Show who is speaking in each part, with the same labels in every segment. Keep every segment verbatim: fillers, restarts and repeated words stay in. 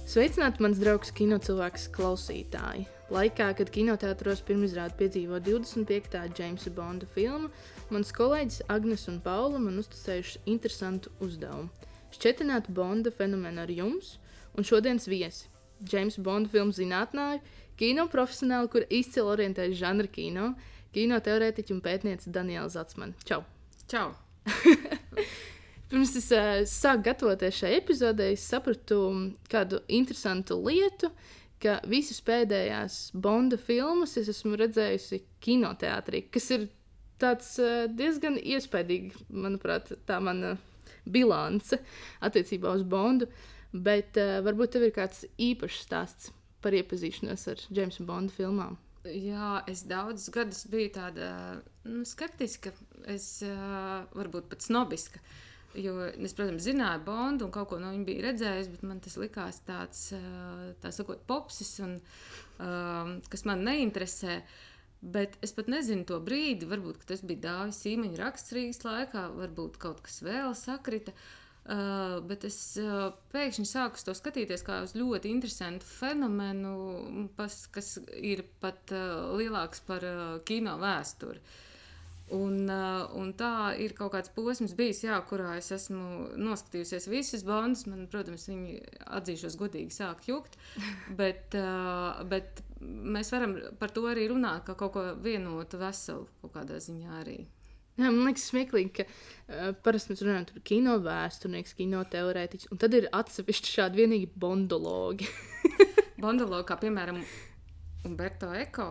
Speaker 1: Sveicināti, mans draugs kinocilvēks klausītāji. Laikā, kad kinoteātros pirmizrādi piedzīvo divdesmit piektā Jamesa Bonda filma, mans kolēģis Agnes un Paula man uzticējuši interesantu uzdevumu. Šķetināt Bonda fenomenu ar jums un šodienas viesi. Jamesa Bonda filmu zinātnāju, kino profesionāli, kur izcili orientējas žanra kino, kino teorētiķi un pētniece Daniela Zatsmane. Čau!
Speaker 2: Čau!
Speaker 1: Pirms es uh, sāku gatavoties šai epizodei, es sapratu kādu interesantu lietu, ka visas pēdējās Bonda filmas es esmu redzējusi kinoteātrī, kas ir tāds uh, diezgan iespaidīgi, manuprāt, tā mana bilance attiecībā uz Bondu, bet uh, varbūt tev ir kāds īpašs stāsts par iepazīšanos ar Jamesa Bonda filmām.
Speaker 2: Jā, es daudzus gadus biju tāda nu, skeptiska, es uh, varbūt pat snobiska. Jo es, protams, zināju Bondu un kaut ko no viņa biju redzējis, bet man tas likās tāds, tā sakot, popsis, un, um, kas man neinteresē. Bet es pat nezinu to brīdi, varbūt, ka tas bija Dāvis Sīmeņa raksts Rīgas laikā, varbūt kaut kas vēl sakrita. Uh, bet es uh, pēkšņi sāku to skatīties kā uz ļoti interesantu fenomenu, pas, kas ir pat uh, lielāks par uh, kino vēsturi. Un, uh, un tā ir kaut kāds posms bijis, jā, kurā es esmu noskatījusies visus Bondus. Man, protams, viņi atzīšos godīgi sāk jukt, bet, uh, bet mēs varam par to arī runāt, kā kaut ko vienotu veselu kaut kādā ziņā arī.
Speaker 1: Jā, man liekas smieklīgi, ka uh, parasti mēs runājam par kino vēsturnieks, kino teorētiķis, un tad ir atsevišķi šādi vienīgi bondologi.
Speaker 2: Bondologi, kā piemēram Umberto Eco.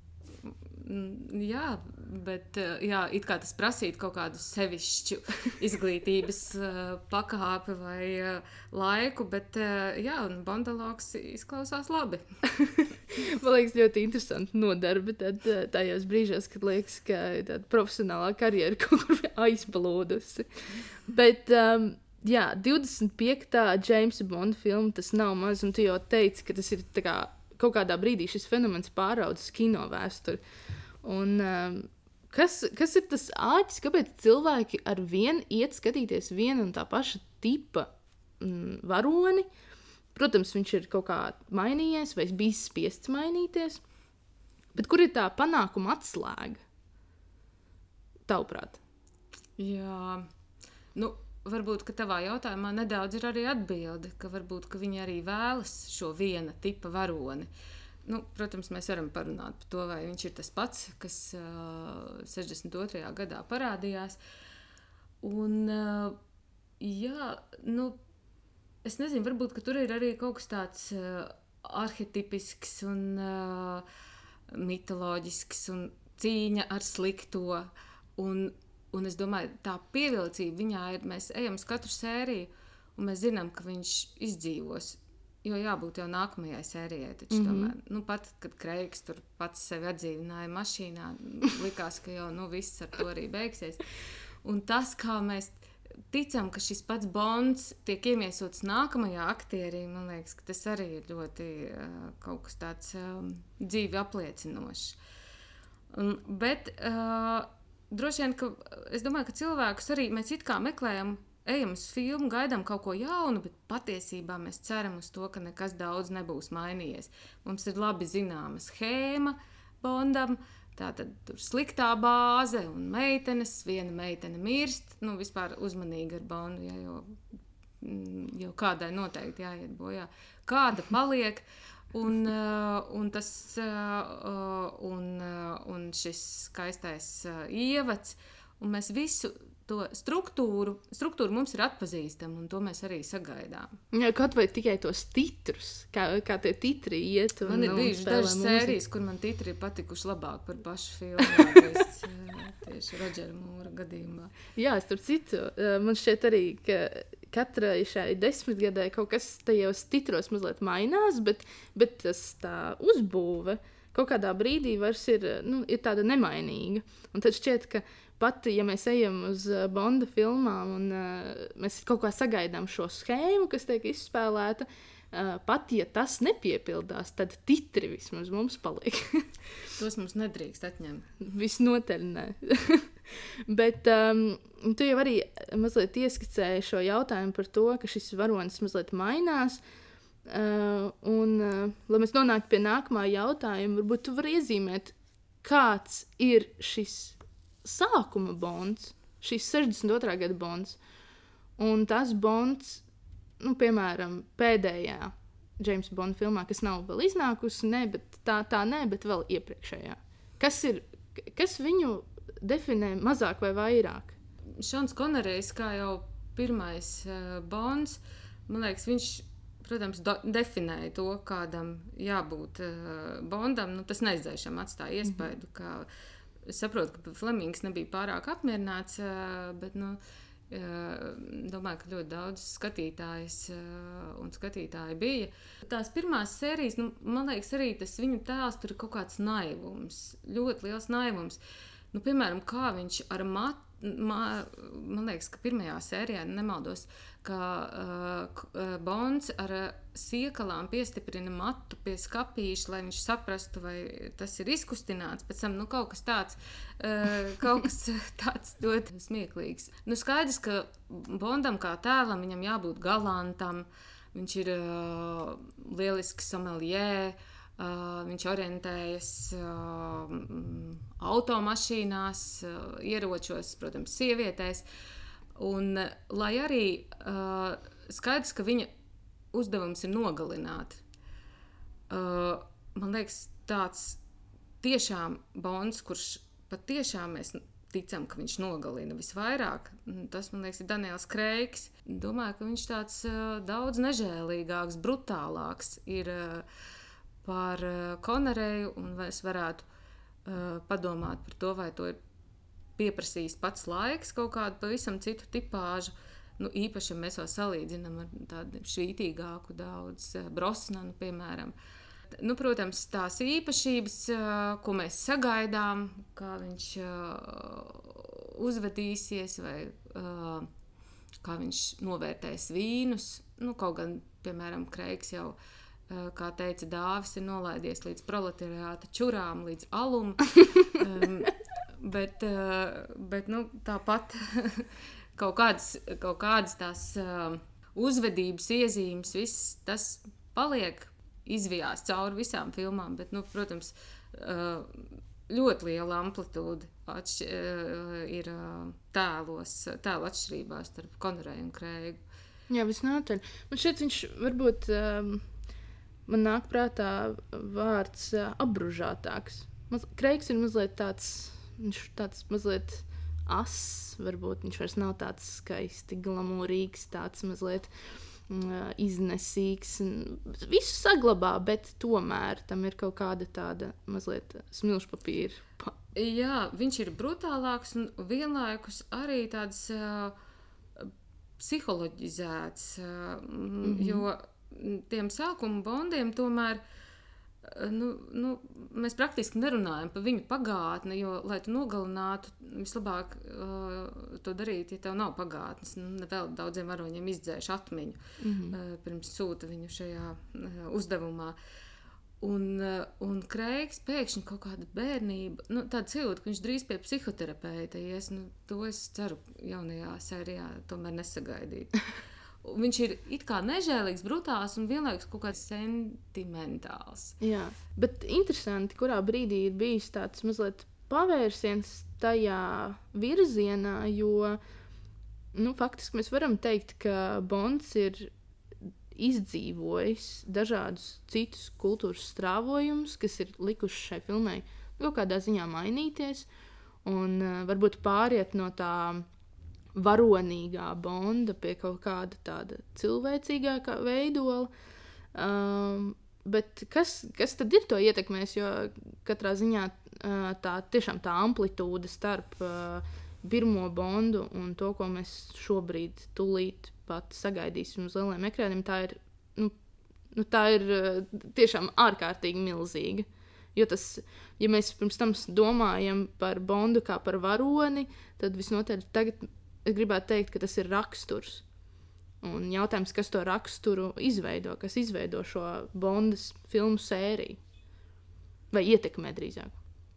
Speaker 2: Jā, bet jā, it kā tas prasītu kaut kādu sevišķu izglītības uh, pakāpi vai uh, laiku, bet uh, jā, un bondologs izklausās labi.
Speaker 1: Man liekas ļoti interesanti nodarbi tad, tajos brīžos, kad liekas, ka tāda profesionālā karjera kaut kur aizbalūdusi. Bet um, jā, divdesmit piektā Jamesa Bonda filma, tas nav maz, un tu jau teici, ka tas ir tā kā kaut kādā brīdī šis fenomens pāraudzis kino vēsturi. Un um, kas, kas ir tas āķis, kāpēc cilvēki ar vienu iet skatīties vienu un tā paša tipa mm, varoni? Protams, viņš ir kaut kā mainījies vai bijis spiests mainīties, bet kur ir tā panākuma atslēga? Tavuprāt?
Speaker 2: Jā, nu, varbūt, ka tavā jautājumā nedaudz ir arī atbilde, ka varbūt, ka viņi arī vēlas šo viena tipa varoni. Nu, protams, mēs varam parunāt par to, vai viņš ir tas pats, kas uh, sešdesmit otrajā gadā parādījās. Un, uh, jā, nu, es nezinu, varbūt, ka tur ir arī kaut kas tāds uh, arhetipisks un uh, mitoloģisks un cīņa ar slikto. Un, un es domāju, tā pievilcība viņā ir, mēs ejam uz katru sēriju, un mēs zinām, ka viņš izdzīvos. Jo jābūt jau nākamajai sērijai, taču mm-hmm. tomēr, nu pat, kad Kreigs tur pats sevi atdzīvināja mašīnā, likās, ka jau, nu, viss ar to arī beigsies. Un tas, kā mēs ticam, ka šis pats Bonds tiek iemiesots nākamajā aktierī, man liekas, ka tas arī ir ļoti uh, kaut kas tāds um, dzīvi apliecinošs. Um, bet uh, droši vien, ka es domāju, ka cilvēkus arī mēs it kā meklējam, ejam uz filmu, gaidām kaut ko jaunu, bet patiesībā mēs ceram uz to, ka nekas daudz nebūs mainījies. Mums ir labi zināma schēma Bondam, tātad tur sliktā bāze un meitenes, viena meitene mirst, nu vispār uzmanīgi ar Bondu, ja, jo, jo kādai noteikti jāiet bojā. Kāda paliek, un, un tas, un, un šis skaistais ievads, un mēs visu to struktūru, struktūru mums ir atpazīstama, un to mēs arī sagaidām.
Speaker 1: Jā, kaut vai tikai tos titrus, kā, kā tie titri iet. Un,
Speaker 2: man ir bijuši dažas sērijas, kur man titri ir patikuši labāk par pašu filmu, es, tieši Rodžera Mūra gadījumā.
Speaker 1: Jā, es tur citu. Man šķiet arī, ka katrai šai desmitgadē kaut kas tajos titros mazliet mainās, bet, bet tas tā uzbūve kaut kādā brīdī vairs ir, nu, ir tāda nemainīga. Un tad šķiet, ka pat, ja mēs ejam uz Bonda filmām un uh, mēs kaut kā sagaidām šo schēmu, kas tiek izspēlēta, uh, pat, ja tas nepiepildās, tad titri vismaz mums paliek.
Speaker 2: Tos mums nedrīkst atņemt.
Speaker 1: Visnotaļ nē. Bet um, tu jau arī mazliet ieskicēji šo jautājumu par to, ka šis varonis mazliet mainās. Uh, un, uh, lai mēs nonāktu pie nākamā jautājuma, varbūt tu vari iezīmēt, kāds ir šis sākuma Bonds, šis sešdesmit otrā gada Bonds, un tas Bonds, nu, piemēram, pēdējā Jamesa Bonda filmā, kas nav vēl iznākusi, ne, bet tā, tā ne, bet vēl iepriekšējā. Kas ir, kas viņu definē mazāk vai vairāk?
Speaker 2: Šons Konerejs, kā jau pirmais uh, Bonds, man liekas, viņš, protams, do, definēja to, kādam jābūt uh, Bondam. Nu, tas neizdzēšam atstāja iespaidu, mm-hmm. ka es saprotu, ka Flemings nebija pārāk apmierināts, uh, bet, nu, uh, domāju, ka ļoti daudz skatītājs uh, un skatītāji bija. Tās pirmās sērijas, nu, man liekas, arī tas viņu tēls tur ir kaut kāds naivums, ļoti liels naivums. Nu, piemēram, kā viņš ar matu, man, man liekas, ka pirmajā sērijā, nemaldos, ka uh, Bonds ar siekalām piestiprina matu pie skapīša, lai viņš saprastu, vai tas ir izkustināts. Pēc tam, nu, kaut kas tāds, uh, kaut kas tāds ļoti smieklīgs. Nu, skaidrs, ka Bondam kā tēlam viņam jābūt galantam, viņš ir uh, lielisks sommeliē, Uh, viņš orientējas uh, automašīnās, uh, ieročos, protams, sievietēs. Un, uh, lai arī uh, skaidrs, ka viņa uzdevums ir nogalināt. Uh, man liekas, tāds tiešām Bonds, kurš patiešām mēs ticam, ka viņš nogalina visvairāk, tas, man liekas, ir Daniels Kreigs. Domāju, ka viņš tāds uh, daudz nežēlīgāks, brutālāks ir uh, par uh, Konereju, un es varētu uh, padomāt par to, vai to ir pieprasījis pats laiks kaut kādu pavisam citu tipāžu. Nu, īpaši, ja mēs vēl salīdzinām ar tādu švītīgāku daudz, uh, Brosnanu, piemēram. Nu, protams, tās īpašības, uh, ko mēs sagaidām, kā viņš uh, uzvedīsies, vai uh, kā viņš novērtēs vīnus. Nu, kaut gan, piemēram, Kreigs jau kā teica Dāvis, ir nolaidies līdz proletariāta čurām, līdz alum. um, bet, uh, bet nu, tāpat kaut kādas, kaut kādas tās uh, uzvedības iezīmes, viss tas paliek izvijās cauri visām filmām, bet, nu, protams, uh, ļoti liela amplitūda atšķi, uh, ir uh, tēlos, tēlu atšķirībās starp Konereju un Kreigu.
Speaker 1: Jā, visnotaļ. Man šeit viņš varbūt... Um... Man nāk prātā vārds uh, apbružātāks. Maz, Kreigs ir mazliet tāds, viņš tāds mazliet ass, varbūt viņš vairs nav tāds skaisti glamūrīgs, tāds mazliet uh, iznesīgs. Visu saglabā, bet tomēr tam ir kaut kāda tāda mazliet smilšpapīra.
Speaker 2: Jā, viņš ir brutālāks un vienlaikus arī tāds uh, psiholoģizēts, uh, mm-hmm. jo tiem sākuma Bondiem tomēr nu, nu, mēs praktiski nerunājam par viņu pagātni, jo, lai tu nogalinātu, vislabāk uh, to darīt, ja tev nav pagātnes. Nu, vēl daudziem varoņiem izdzēš atmiņu, mm-hmm. uh, pirms sūta viņu šajā uh, uzdevumā. Un, uh, un Kreigs pēkšņi kaut kāda bērnība, nu, tāda sajūta, ka viņš drīz pie psihoterapeita ies, nu, to es ceru jaunajā sērijā tomēr nesagaidīt. Viņš ir it kā nežēlīgs, brutāls un vienlaikus kaut kāds sentimentāls.
Speaker 1: Jā, bet interesanti, kurā brīdī ir bijis tāds mazliet pavērsiens tajā virzienā, jo, nu, faktiski mēs varam teikt, ka Bonds ir izdzīvojis dažādus citus kultūras strāvojumus, kas ir likuši šai filmai kaut kādā ziņā mainīties un uh, varbūt pāriet no tā varonīgā Bonda pie kaut kāda tāda cilvēcīgākā veidola. Um, bet kas, kas tad ir to ietekmēs, jo katrā ziņā uh, tā, tiešām tā amplitūda starp uh, pirmo Bondu un to, ko mēs šobrīd tūlīt pat sagaidīsim uz lieliem ekrāniem, tā ir, nu, nu, tā ir uh, tiešām ārkārtīgi milzīga. Jo tas, ja mēs pirms tam domājam par Bondu kā par varoni, tad visnotaļ tagad es gribētu teikt, ka tas ir raksturs. Un jautājums, kas to raksturu izveido, kas izveido šo Bondas filmu sēriju? Vai ietekmē drīzāk?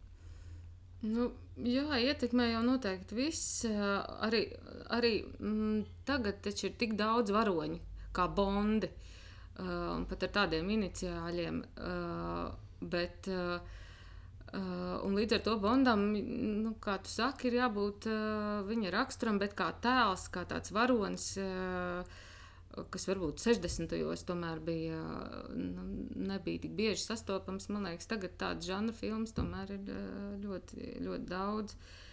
Speaker 2: Nu, jā, ietekmē jau noteikti viss. Arī, arī mm, tagad taču ir tik daudz varoņu kā Bondi. un pat ar tādiem iniciāļiem, bet un līdz ar to Bondam, nu, kā tu saki, ir jābūt viņa raksturam, bet kā tēls, kā tāds varonis, kas varbūt sešdesmitajos tomēr bija, nu, nebija tik bieži sastopams. Man liekas, tagad tādas žanra filmas tomēr ir ļoti, ļoti daudz.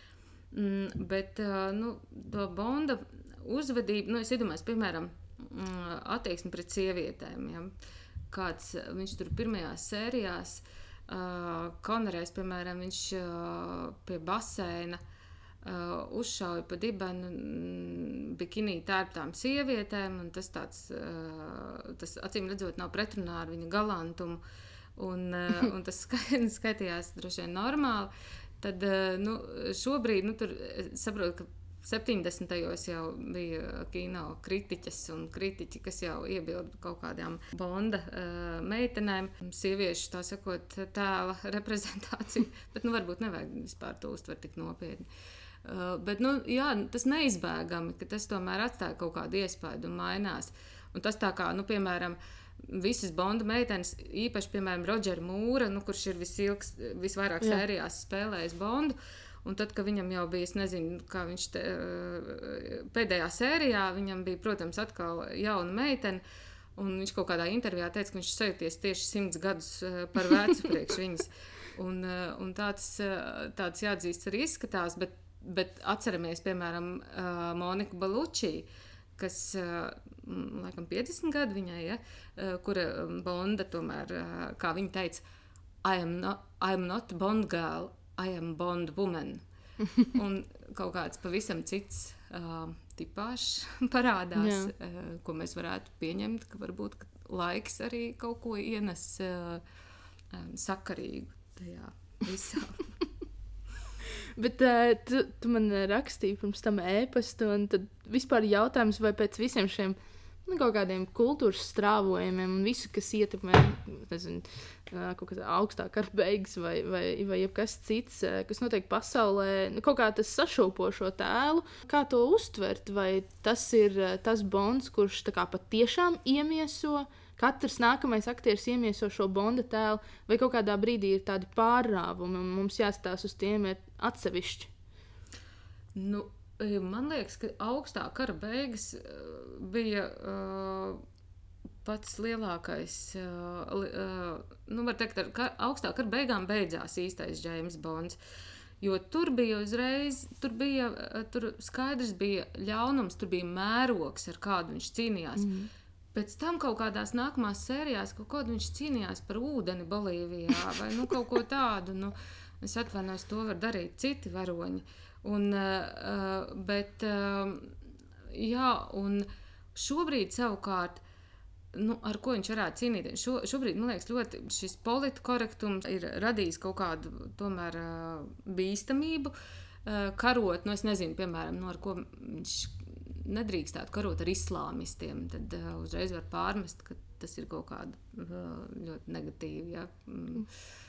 Speaker 2: Bet, nu, to Bonda uzvedību, nu, es iedomājos, piemēram, attieksmi pret sievietēm, ja? Kāds viņš tur pirmajās sērijās, Uh, Konorēs, piemēram, viņš uh, pie baseina uh, uzšauja pa dibenu mm, bikinī tērptām sievietēm, un tas tāds, uh, tas acīm redzot nav pretrunā ar viņa galantumu, un, uh, un tas skaitījās droši vien normāli. Tad, uh, nu, šobrīd, nu, tur saprotu, ka septiņdesmitajos jau bija kino kritiķes un kritiķi, kas jau iebilda kaut kādām Bonda uh, meitenēm, sieviešu, tā sakot, tēla reprezentāciju, bet, nu, varbūt nevajag vispār to uztvert tik nopietni. Uh, bet, nu, jā, tas neizbēgami, ka tas tomēr atstāja kaut kādu iespaidu un mainās. Un tas tā kā, nu, piemēram, visas Bonda meitenes, īpaši, piemēram, Rodžera Mūra, nu, kurš ir visilgs, visvairāk jā. Sērijās spēlējis Bondu, un tad, kad viņam jau bija, es nezinu, kā viņš te, pēdējā sērijā, viņam bija, protams, atkal jauna meitene, un viņš kaut kādā intervijā teica, ka viņš sajūties tieši simts gadus par vecu priekš viņas. Un, un tāds, tāds jāatzīst arī izskatās, bet, bet atceramies, piemēram, Moniku Belucci, kas, laikam, piecdesmit gadu viņai, ja, kura Bonda tomēr, kā viņa teica, I am not, I am not Bond girl, I am Bond woman. Un kaut kāds pavisam cits uh, tipāžs parādās, uh, ko mēs varētu pieņemt, ka varbūt ka laiks arī kaut ko ienes uh, um, sakarīgu tajā visā.
Speaker 1: Bet uh, tu, tu man rakstīji pirms tam ēpastu, un tad vispār jautājums, vai pēc visiem šiem nu, kaut kādiem kultūras strāvojumiem un visu, kas ietekmē, nezinu, kaut kādā augstā kara beigas vai, vai, vai jebkas cits, kas notiek pasaulē, nu, kaut kā tas sašaupo šo tēlu. Kā to uztvert? Vai tas ir tas Bonds, kurš tā kā patiešām iemieso, katrs nākamais aktieris iemieso šo Bonda tēlu, vai kaut kādā brīdī ir tādi pārrāvumi un mums jāstās uz tiem ir atsevišķi?
Speaker 2: Nu, man liekas, ka augstā kara beigas bija uh, pats lielākais, uh, uh, nu, var teikt, ar kar, augstā kara beigām beidzās īstais James Bonds, jo tur bija uzreiz, tur bija, tur skaidrs bija ļaunums, tur bija mērogs, ar kādu viņš cīnījās. Mm. Pēc tam kaut kādās nākamās sērijās, kaut kādu viņš cīnījās par ūdeni Bolīvijā, vai nu kaut ko tādu, nu, es atvainojos, to var darīt citi varoņi. Un, uh, bet, uh, jā, un šobrīd savukārt, nu, ar ko viņš varētu cīnīties, Šo, šobrīd, man liekas, ļoti šis politkorektums ir radījis kaut kādu tomēr uh, bīstamību uh, karot, nu, es nezinu, piemēram, no ar ko viņš nedrīkstētu karot ar islāmistiem, tad uh, uzreiz var pārmest, ka tas ir kaut kāda uh, ļoti negatīva, ja, mm,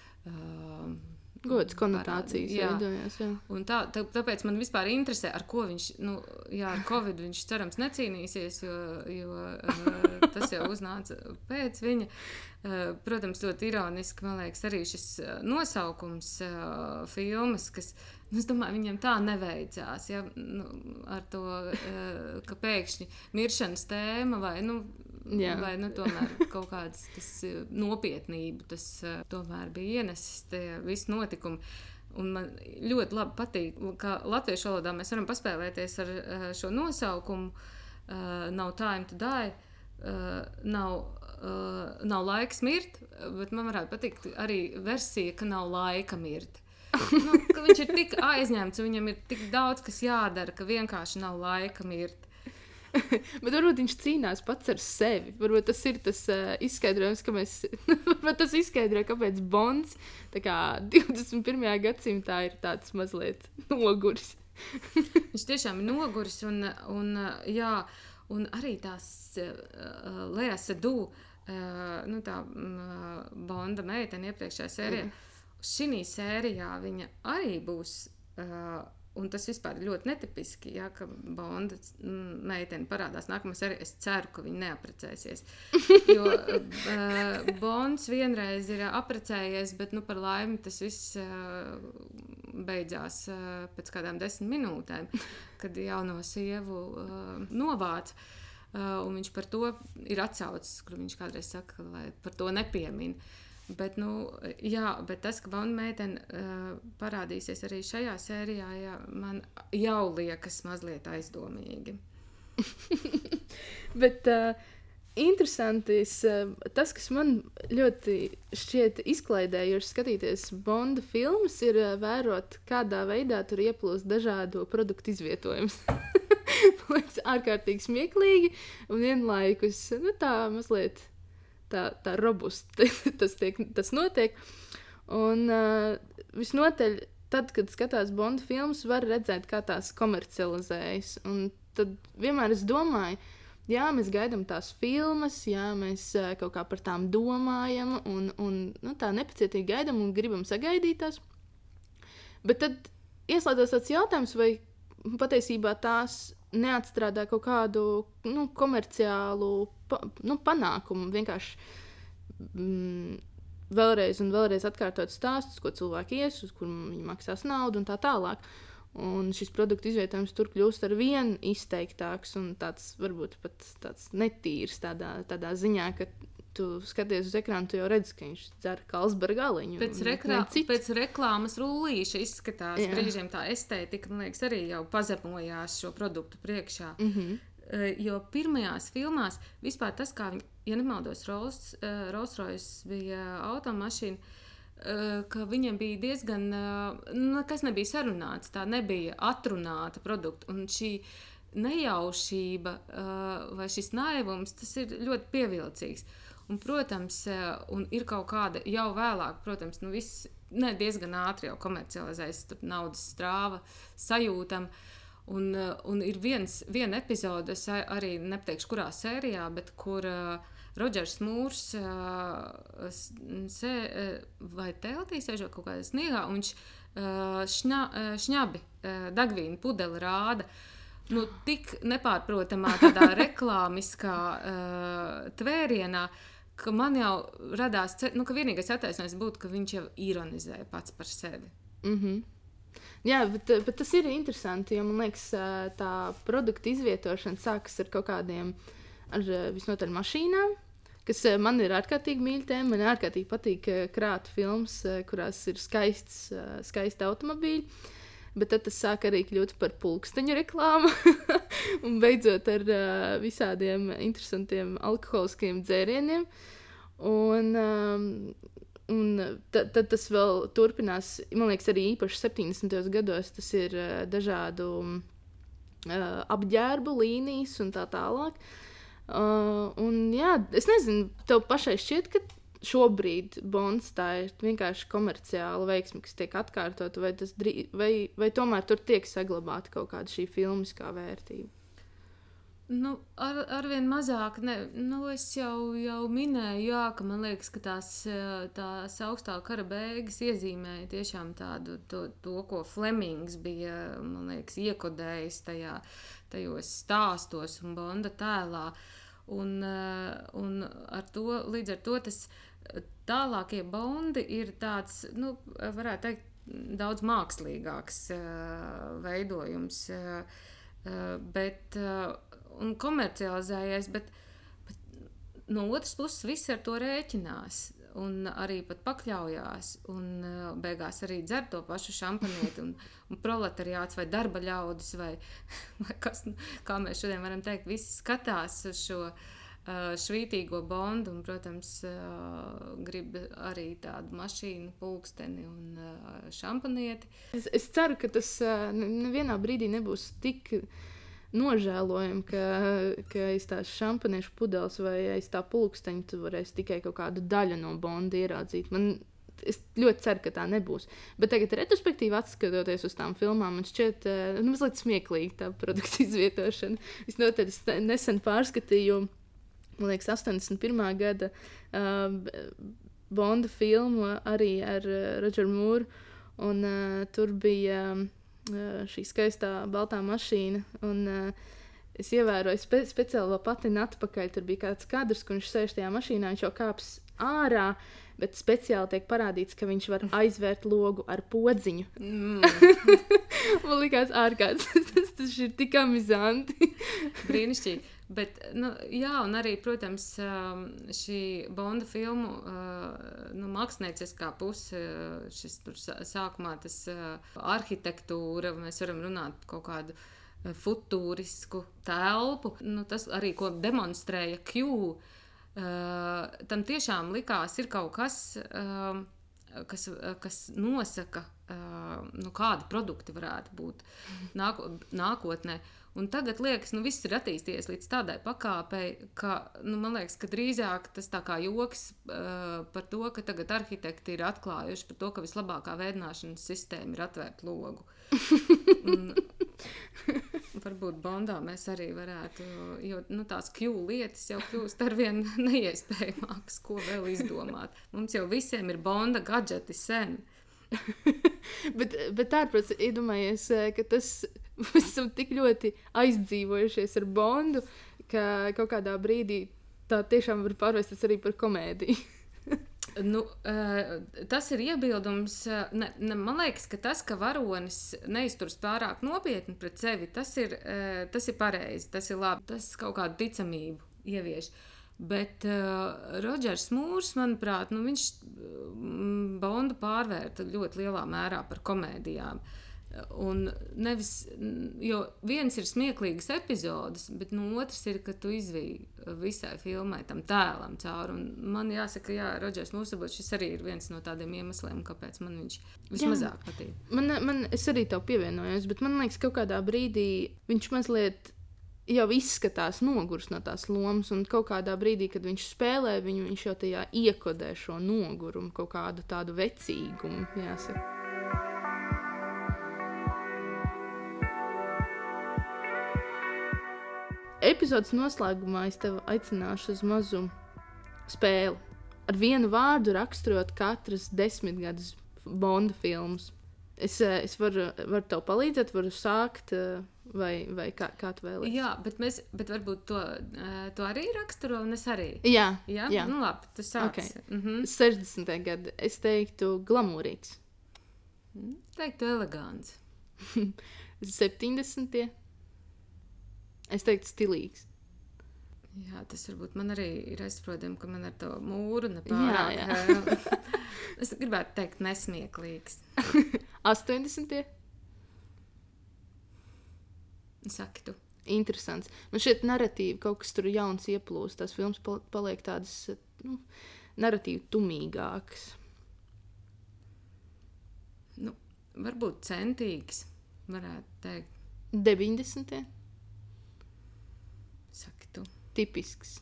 Speaker 2: uh,
Speaker 1: godas konotācijas veidojās, jā.
Speaker 2: Un tā, tā, tāpēc man vispār interesē, ar ko viņš, nu, jā, ar Covid viņš cerams necīnīsies, jo, jo uh, tas jau uznāca pēc viņa. Uh, protams, ļoti ironiski, man liekas, arī šis nosaukums uh, filmas, kas, nu, es domāju, viņam tā neveicās, ja, nu, ar to, uh, ka pēkšņi miršanas tēma vai, nu, Jā. vai, nu, tomēr kaut kāds tas nopietnība, tas uh, tomēr bija ienesis tie visi notikumi. Un man ļoti labi patīk, ka latviešu valodā mēs varam paspēlēties ar uh, šo nosaukumu uh, Nav time to die, uh, nav, uh, nav laiks mirt, bet man varētu patikt arī versija, ka nav laika mirt. Nu, ka viņš ir tik aizņemts, viņam ir tik daudz, kas jādara, ka vienkārši nav laika mirt.
Speaker 1: Bet varbūt viņš cīnās pats ar sevi. Varbūt tas ir tas uh, izskaidrojums, ka mēs... varbūt tas izskaidro, kāpēc Bonds tā kā divdesmit pirmajā gadsimtā ir tāds mazliet noguris.
Speaker 2: Viņš tiešām ir noguris un, un, jā, un arī tās uh, Lea Seydoux, uh, nu tā uh, Bonda meitene iepriekšējā sērijā. Mm. Šī sērijā viņa arī būs uh, un tas vispār ir ļoti netipiski, ja, ka Bonda meitene parādās nākamā sērija. Es ceru, ka viņa neaprecēsies. Jo uh, Bonds vienreiz ir aprecējies, bet nu, par laimi tas viss uh, beidzās uh, pēc kādām desmit minūtēm, kad jauno sievu uh, novāc. Uh, un viņš par to ir atsaucis, kur viņš kādreiz saka, lai par to nepiemin. Bet, nu, jā, bet tas, ka Bonda meitene uh, parādīsies arī šajā sērijā, jā, man jau liekas mazliet aizdomīgi.
Speaker 1: Bet uh, interesantis, uh, tas, kas man ļoti šķiet izklaidējoši skatīties Bonda filmas, ir uh, vērot, kādā veidā tur ieplūst dažādu produktu izvietojums. Man liekas ārkārtīgi smieklīgi un vienlaikus, nu tā mazliet tā, tā robusti tas, tiek, tas notiek. Un uh, visnotaļ, tad, kad skatās Bonda filmas, var redzēt, kā tās komercializējas. Un tad vienmēr es domāju, jā, mēs gaidām tās filmas, jā, mēs uh, kaut kā par tām domājam un, un nu, tā nepacietīgi gaidām un gribam sagaidīt tās. Bet tad ieslēdzas tāds jautājums, vai patiesībā tās neatstrādā kaut kādu nu, komerciālu pa, nu, panākumu. Vienkārši mm, vēlreiz un vēlreiz atkārtot stāstus, ko cilvēki ies, uz kur viņi maksās naudu un tā tālāk. Un šis produktu izvietojums tur kļūst ar vien izteiktāks un tāds varbūt pat tāds netīrs tādā, tādā ziņā, ka tu skaties uz ekrānu, tu jau redzi, ka viņš dzer Carlsberga aliņu.
Speaker 2: Pēc, reklā, pēc reklāmas rullīša izskatās, jā. Brīžiem tā estētika, man liekas, arī jau pazemojās šo produktu priekšā.
Speaker 1: Mm-hmm.
Speaker 2: Uh, jo pirmajās filmās vispār tas, kā viņi, ja nemaldos, Rolls, uh, Rolls Royce bija automašīna, uh, ka viņiem bija diezgan, uh, nu, kas nebija sarunāts, tā nebija atrunāta produkta. Un šī nejaušība uh, vai šis naivums, tas ir ļoti pievilcīgs. Un, protams, un ir kaut kāda jau vēlāk, protams, nu viss ne, diezgan ātri jau komercializējas, tur naudas strāva sajūtam. Un, un ir viens, viena epizode, es arī nepateikšu, kurā sērijā, bet kur uh, Rodžers Mūrs uh, se, uh, vai teltī sēžot kaut kādā sniegā, un viņš uh, šņa, uh, šņabi uh, degvīnu pudeli rāda. Nu, tik nepārprotamā tādā reklāmiskā uh, tvērienā, ka man jau radās, nu, ka vienīgais attaisnojums būtu, ka viņš jau ironizē pats par sevi.
Speaker 1: Mm-hmm. Jā, bet, bet tas ir interesanti, jo man liekas, tā produktu izvietošana sākas ar kaut kādiem, ar visnotaļ mašīnām, kas man ir ārkārtīgi mīļa tēma. Man ārkārtīgi patīk krāt filmas, kurās ir skaists, skaisti automobīļi. Bet tad tas sāk arī kļūt par pulksteņu reklāmu un beidzot ar uh, visādiem interesantiem alkoholiskiem dzērieniem. Un, um, un tad, tad tas vēl turpinās, man liekas, arī īpaši septiņdesmitajos gados tas ir uh, dažādu uh, apģērbu līnijas un tā tālāk. Uh, un jā, es nezinu, tev pašai šķiet, ka šobrīd Bonds tā ir vienkārši komerciāla veiksme, kas tiek atkārtota, vai, tas, vai, vai tomēr tur tiek saglabāta kaut kāda šī filmiskā vērtība?
Speaker 2: Nu, ar, arvien mazāk, ne, nu, es jau, jau minēju, jā, ka man liekas, ka tās, tās augstā kara beigas iezīmēja tiešām tādu, to, to ko Flemings bija, man liekas, iekodējis tajā, tajos stāstos un Bonda tēlā. Un, un ar to, līdz ar to tas tālākie Bondi ir tāds, nu, varētu teikt, daudz mākslīgāks uh, veidojums, uh, uh, bet, uh, un komercializējies, bet, bet no otras puses visi ar to rēķinās un arī pat pakļaujās un uh, beigās arī dzer to pašu šampanieti un, un proletariāts vai darba ļaudis vai, vai kas, kā mēs šodien varam teikt, visi skatās uz šo uh, švītīgo Bondu un, protams, uh, grib arī tādu mašīnu, pulksteni un uh, šampanieti.
Speaker 1: Es, es ceru, ka tas uh, nevienā brīdī nebūs tik nožēlojam, ka, ka aiz tās šampaniešu pudeles vai aiz tā pulksteņa tu varēsi tikai kaut kādu daļu no Bonda ieraudzīt. Man, es ļoti ceru, ka tā nebūs. Bet tagad retrospektīvi atskatoties uz tām filmām, man šķiet nu, mazliet smieklīgi tā produkta izvietošana. Visnotaļ es nesen pārskatīju, man liekas, astoņdesmit pirmā gada uh, Bonda filmu arī ar uh, Rodžeru Mūru, un uh, tur bija... šī skaistā baltā mašīna, un uh, es ievēroju spe speciāli vēl patinu atpakaļ, tur bija kāds kadrs, kur viņš sēž tajā mašīnā, viņš jau kāps ārā, bet speciāli tiek parādīts, ka viņš var aizvērt logu ar podziņu. Mm. Man likās ārkārtas, tas, tas ir tik amizanti.
Speaker 2: Brīnišķīgi. Bet, nu, jā, un arī, protams, šī Bonda filmu nu, mākslinieckā puse, šis tur sākumā tas arhitektūra, mēs varam runāt par kaut kādu futūrisku telpu, nu, tas arī, ko demonstrēja Q, tam tiešām likās ir kaut kas, kas, kas nosaka, nu, kādi produkti varētu būt nāko, nākotnē. Un tagad liekas, nu viss ir attīstījies līdz tādai pakāpei, ka, nu, man liekas, ka drīzāk tas tā kā joks uh, par to, ka tagad arhitekti ir atklājuši par to, ka vislabākā vēdināšanas sistēma ir atvērt logu. Un, varbūt Bondā mēs arī varētu, jo, nu, tās Q lietas jau kļūst arvien neiespējamākas, ko vēl izdomāt. Mums jau visiem ir Bonda gadžeti sen.
Speaker 1: bet, bet tā, protams, iedomājies, ka tas mēs esam tik ļoti aizdzīvojušies ar Bondu, ka kaut kādā brīdī tā tiešām var pārvērsties arī par komēdiju.
Speaker 2: Nu, tas ir iebildums. Ne, ne, man liekas, ka tas, ka varonis neizturas pārāk nopietni pret sevi, tas ir, tas ir pareizi, tas ir labi. Tas kaut kādu ticamību ievieš. Bet uh, Rodžers Mūrs, manuprāt, nu, viņš Bondu pārvērta ļoti lielā mērā par komēdijām. Un nevis, jo viens ir smieklīgas epizodes, bet nu, otrs ir, ka tu izviji visai filmai tam tēlam cauri. Un man jāsaka, jā, Rodžers Mūrs, šis arī ir viens no tādiem iemesliem, kāpēc man viņš vismazāk patīk.
Speaker 1: Man, man, es arī tev pievienojos, bet man liekas, kaut kādā brīdī viņš mazliet jau izskatās nogurs no tās lomas, un kaut kādā brīdī, kad viņš spēlē viņu, viņš jau tajā iekodē šo nogurumu, kaut kādu tādu vecīgumu, jāsaka. Epizodes noslēgumā es tev aicināšu uz mazu spēli. Ar vienu vārdu raksturot katras desmitgadus Bonda filmas. Es, es varu, varu tev palīdzēt, varu sākt, vai, vai kā, kā tu vēlies.
Speaker 2: Jā, bet, mēs, bet varbūt to, to arī raksturo, un es arī.
Speaker 1: Jā,
Speaker 2: jā?
Speaker 1: jā.
Speaker 2: Nu labi, tu sāc.
Speaker 1: Okay.
Speaker 2: Mhm.
Speaker 1: sešdesmitie gadi. Es teiktu glamūrīgs.
Speaker 2: Teiktu elegants.
Speaker 1: septiņdesmitie. Es teiktu stilīgs.
Speaker 2: Jā, tas varbūt man arī ir aizsprādījumi, ka man ar to mūru nepārāk.
Speaker 1: Jā, jā.
Speaker 2: Es gribētu teikt nesmieklīgs.
Speaker 1: astoņdesmitie.
Speaker 2: Saki tu.
Speaker 1: Interesants. Man šeit narratīvi kaut kas tur jauns ieplūst. Tās filmas paliek tādas, nu, narratīvi tumīgākas.
Speaker 2: Nu, varbūt centīgs, varētu teikt.
Speaker 1: deviņdesmitie.
Speaker 2: Saki tu.
Speaker 1: Tipisks.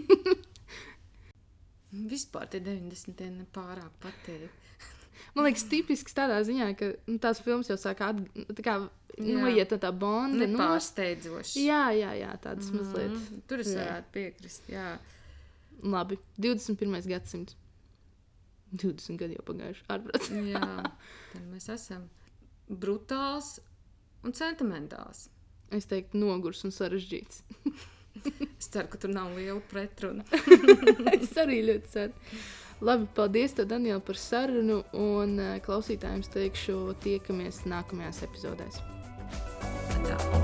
Speaker 2: Vispār tie deviņdesmitie nepārāk patīk.
Speaker 1: Man liekas, tipisks tādā ziņā, ka nu, tās filmas jau sāk at, tā kā noiet no tā Bonda.
Speaker 2: Nepārsteidzoši.
Speaker 1: Jā, jā, jā, tādas mm, mazliet.
Speaker 2: Tur es varētu piekrist, jā.
Speaker 1: Labi, divdesmit pirmais gadsimts. divdesmit gadi jau pagājuši, ārprāt.
Speaker 2: Jā, tad mēs esam brutāls un sentimentāls.
Speaker 1: Es teiktu nogurs un sarežģīts.
Speaker 2: Es ceru, ka tur nav liela pretruna.
Speaker 1: Es arī ļoti ceru. Labi, paldies tev, Daniela, par sarunu, un klausītājiem teikšu tiekamies nākamajās epizodēs.
Speaker 2: Tā.